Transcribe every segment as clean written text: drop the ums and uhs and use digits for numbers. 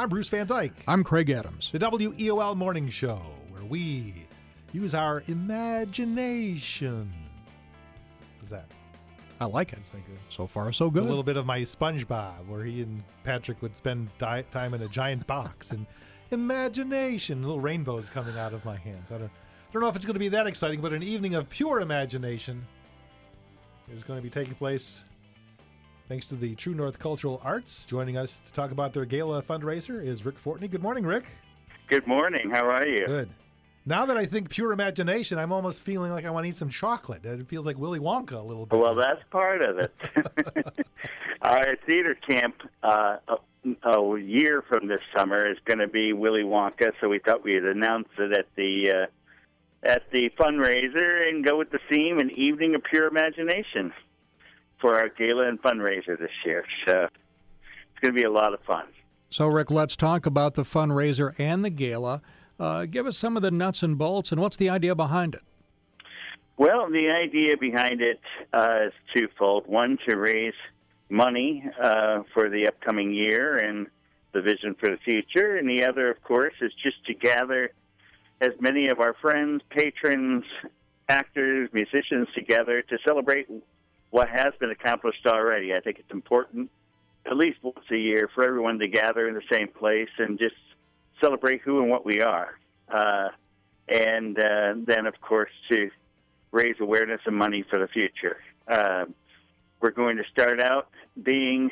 I'm Bruce Van Dyke. I'm Craig Adams. The WEOL Morning Show, where we use our imagination. How's that? I like it. So far, so good. A little bit of my SpongeBob, where he and Patrick would spend time in a giant box. And imagination, little rainbows coming out of my hands. I don't know if it's going to be that exciting, but an evening of pure imagination is going to be taking place thanks to the True North Cultural Arts. Joining us to talk about their gala fundraiser is Rick Fortney. Good morning, Rick. Good morning. How are you? Good. Now that I think pure imagination, I'm almost feeling like I want to eat some chocolate. It feels like Willy Wonka a little bit. Well, that's part of it. Our theater camp a year from this summer is going to be Willy Wonka, so we thought we'd announce it at the fundraiser and go with the theme, An Evening of Pure Imagination, for our gala and fundraiser this year. So it's going to be a lot of fun. So, Rick, let's talk about the fundraiser and the gala. Give us some of the nuts and bolts, and what's the idea behind it? Well, the idea behind it is twofold. One, to raise money for the upcoming year and the vision for the future. And the other, of course, is just to gather as many of our friends, patrons, actors, musicians together to celebrate what has been accomplished already. I think it's important, at least once a year, for everyone to gather in the same place and just celebrate who and what we are. And then, of course, to raise awareness and money for the future. We're going to start out being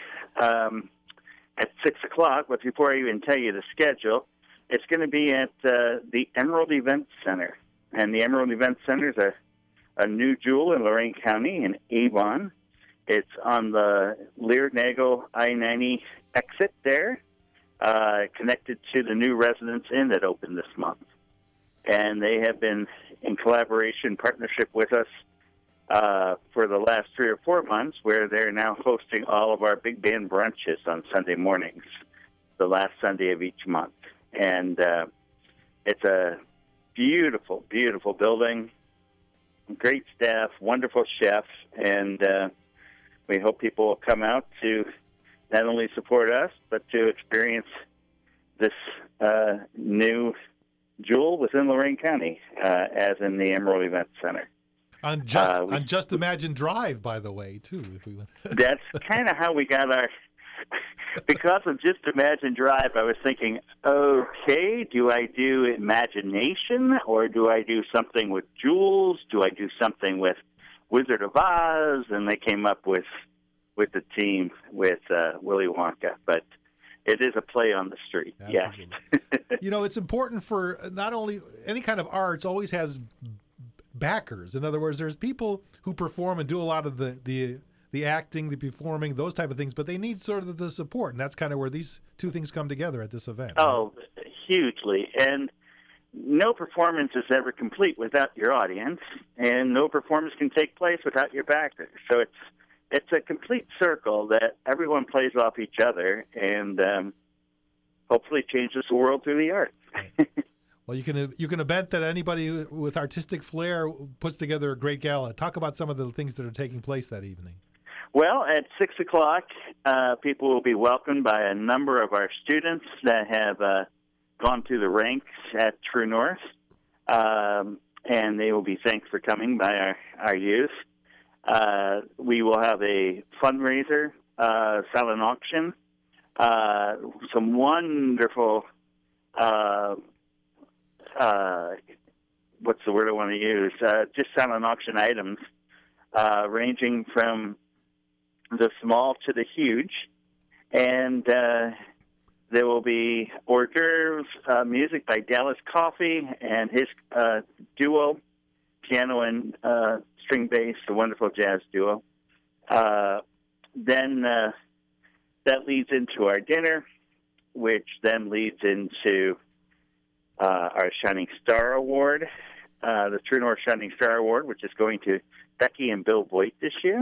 at 6 o'clock, but before I even tell you the schedule, it's going to be at the Emerald Event Center. And the Emerald Event Center is a new jewel in Lorain County in Avon. It's on the Lear-Nagle I-90 exit there, connected to the new Residence Inn that opened this month. And they have been in partnership with us for the last 3 or 4 months, where they're now hosting all of our big band brunches on Sunday mornings, the last Sunday of each month. And it's a beautiful, beautiful building, great staff, wonderful chef, and we hope people will come out to not only support us, but to experience this new jewel within Lorain County, as in the Emerald Event Center. On Just Imagine Drive, by the way, too. If we That's kind of how we got our... Because of Just Imagine Drive, I was thinking, okay, do I do imagination, or do I do something with jewels? Do I do something with Wizard of Oz? And they came up with the team with Willy Wonka. But it is a play on the street, Absolutely. Yes. It's important for not only any kind of arts always has backers. In other words, there's people who perform and do a lot of the acting, the performing, those type of things, but they need sort of the support, and that's kind of where these two things come together at this event. Oh, hugely. And no performance is ever complete without your audience, and no performance can take place without your backers. So it's a complete circle that everyone plays off each other, and hopefully changes the world through the arts. Well, you can bet that anybody with artistic flair puts together a great gala. Talk about some of the things that are taking place that evening. Well, at 6 o'clock, people will be welcomed by a number of our students that have gone through the ranks at True North, and they will be thanked for coming by our youth. We will have a fundraiser, silent auction, some wonderful, what's the word I want to use? Just silent auction items, ranging from the small to the huge. And there will be hors d'oeuvres, music by Dallas Coffey and his duo, piano and string bass, a wonderful jazz duo. Then that leads into our dinner, which then leads into our Shining Star Award, the True North Shining Star Award, which is going to Becky and Bill Voigt this year.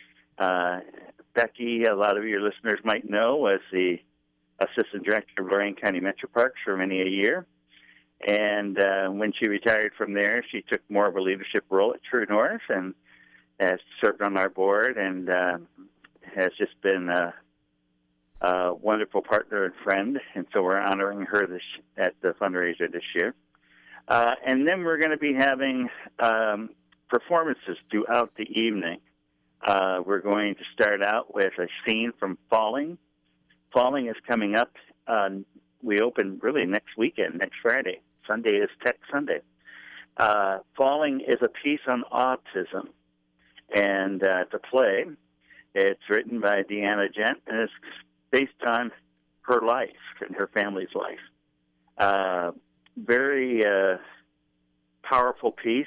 Becky, a lot of your listeners might know, was the assistant director of Lorain County Metro Parks for many a year. And when she retired from there, she took more of a leadership role at True North and has served on our board and has just been wonderful partner and friend, and so we're honoring her at the fundraiser this year. And then we're going to be having performances throughout the evening. We're going to start out with a scene from Falling. Falling is coming up. We open really next weekend, next Friday. Sunday is Tech Sunday. Falling is a piece on autism, and it's a play. It's written by Deanna Gent, and it's based on her life and her family's life. Very powerful piece,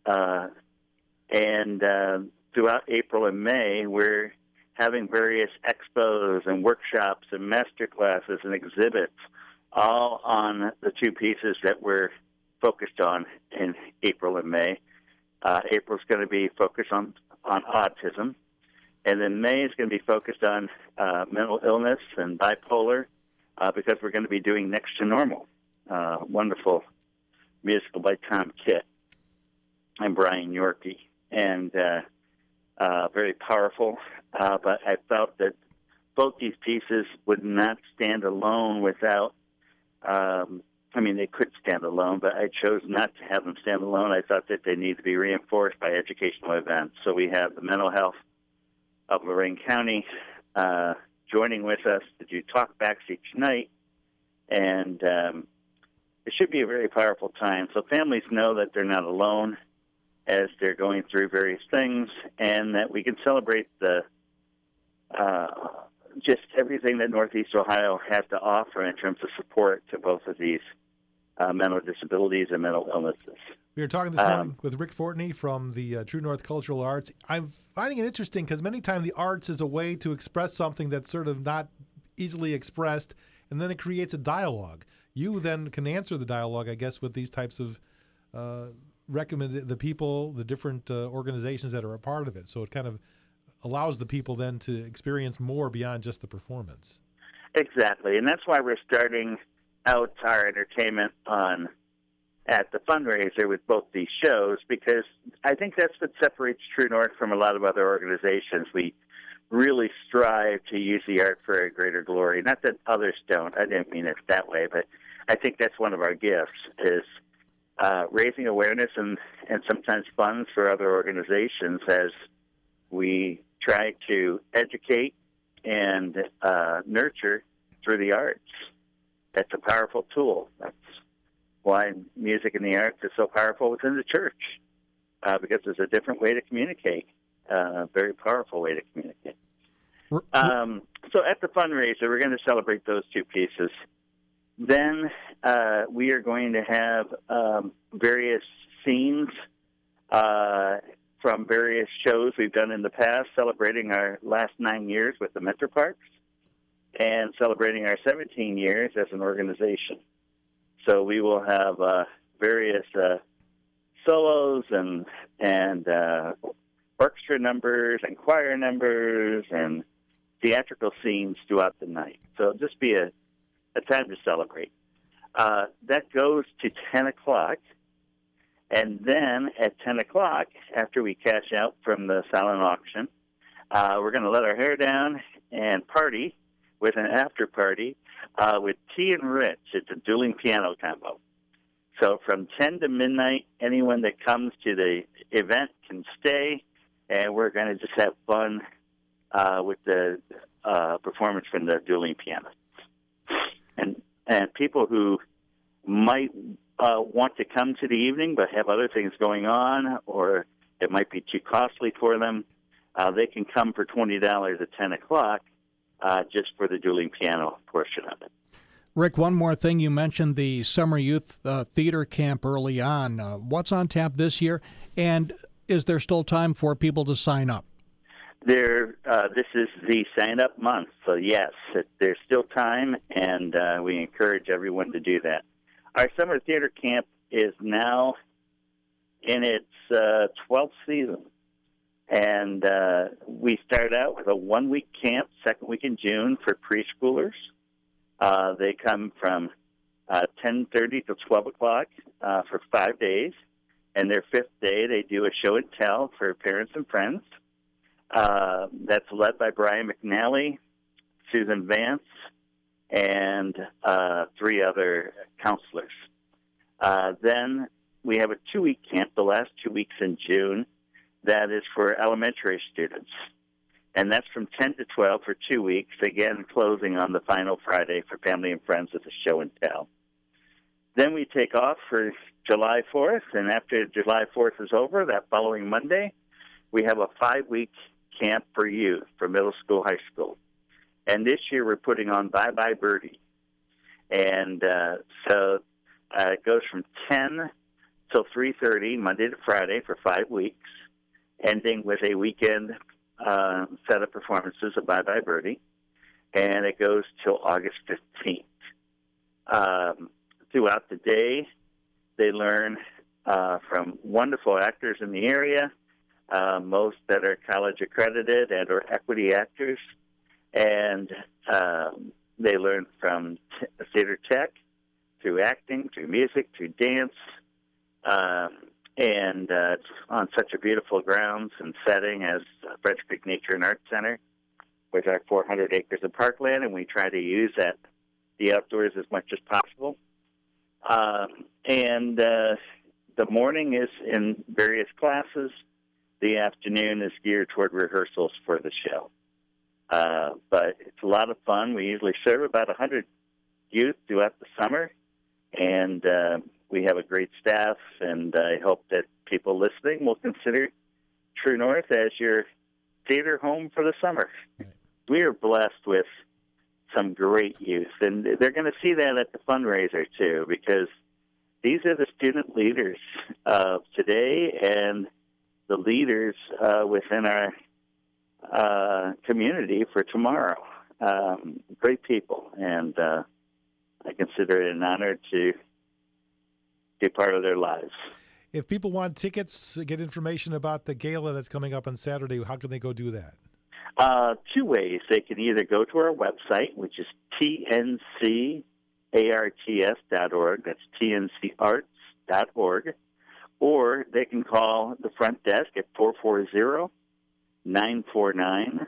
and throughout April and May, we're having various expos and workshops and master classes and exhibits, all on the two pieces that we're focused on in April and May. April's going to be focused on autism, and then May is going to be focused on mental illness and bipolar, because we're going to be doing Next to Normal, wonderful musical by Tom Kitt and Brian Yorkie, and very powerful. But I felt that both these pieces would not stand alone without, they could stand alone, but I chose not to have them stand alone. I thought that they need to be reinforced by educational events. So we have the mental health of Lorraine County joining with us to do talkbacks each night, and it should be a very powerful time. So families know that they're not alone as they're going through various things, and that we can celebrate the just everything that Northeast Ohio has to offer in terms of support to both of these mental disabilities and mental illnesses. We were talking this morning with Rick Fortney from the True North Cultural Arts. I'm finding it interesting because many times the arts is a way to express something that's sort of not easily expressed, and then it creates a dialogue. You then can answer the dialogue, I guess, with these types of recommend the people, the different organizations that are a part of it. So it kind of allows the people then to experience more beyond just the performance. Exactly, and that's why we're starting out our entertainment at the fundraiser with both these shows, because I think that's what separates True North from a lot of other organizations. We really strive to use the art for a greater glory. Not that others don't. I didn't mean it that way, but I think that's one of our gifts, is raising awareness and sometimes funds for other organizations as we try to educate and nurture through the arts. That's a powerful tool. That's why music and the arts is so powerful within the church, because there's a different way to communicate, a very powerful way to communicate. So at the fundraiser, we're going to celebrate those two pieces. Then we are going to have various scenes from various shows we've done in the past, celebrating our last 9 years with the Metro Parks and celebrating our 17 years as an organization. So we will have various solos and orchestra numbers and choir numbers and theatrical scenes throughout the night. So it'll just be a time to celebrate. That goes to 10 o'clock. And then at 10 o'clock, after we cash out from the silent auction, we're going to let our hair down and party with an after party with T and Rich. It's a dueling piano combo. So from 10 to midnight, anyone that comes to the event can stay, and we're going to just have fun with the performance from the dueling piano. And people who might want to come to the evening but have other things going on, or it might be too costly for them, they can come for $20 at 10 o'clock just for the dueling piano portion of it. Rick, one more thing. You mentioned the Summer Youth Theater Camp early on. What's on tap this year, and is there still time for people to sign up? This is the sign-up month, so yes, there's still time, and we encourage everyone to do that. Our Summer Theater Camp is now in its 12th season, and we started out with a one-week camp, second week in June, for preschoolers. They come from 10:30 to 12 o'clock for 5 days, and their fifth day they do a show and tell for parents and friends. That's led by Brian McNally, Susan Vance, and 3 other counselors. Then we have a 2-week camp, the last 2 weeks in June, that is for elementary students. And that's from 10 to 12 for 2 weeks, again closing on the final Friday for family and friends at the show and tell. Then we take off for July 4th, and after July 4th is over, that following Monday, we have a 5-week camp for youth, for middle school, high school. And this year we're putting on Bye Bye Birdie. And so it goes from 10 till 3:30, Monday to Friday, for 5 weeks, ending with a weekend set of performances of Bye Bye Birdie. And it goes till August 15th. Throughout the day, they learn from wonderful actors in the area, most that are college accredited and or equity actors, and they learn from theater tech, through acting, through music, through dance, and on such a beautiful grounds and setting as French Creek Nature and Arts Center, with our 400 acres of parkland, and we try to use the outdoors as much as possible. And the morning is in various classes. The afternoon is geared toward rehearsals for the show. But it's a lot of fun. We usually serve about 100 youth throughout the summer, and we have a great staff, and I hope that people listening will consider True North as your theater home for the summer. Right. We are blessed with some great youth, and they're going to see that at the fundraiser, too, because these are the student leaders of today and the leaders within our community for tomorrow. Great people, and I consider it an honor to be part of their lives. If people want tickets, get information about the gala that's coming up on Saturday, how can they go do that? 2 ways. They can either go to our website, which is tncarts.org. That's tncarts.org. Or they can call the front desk at 440-949-5200.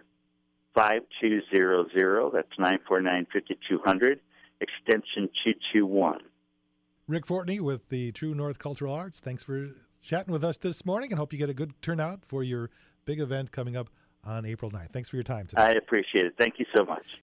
That's 949-5200, extension 221. Rick Fortney with the True North Cultural Arts. Thanks for chatting with us this morning, and hope you get a good turnout for your big event coming up on April 9th. Thanks for your time today. I appreciate it. Thank you so much.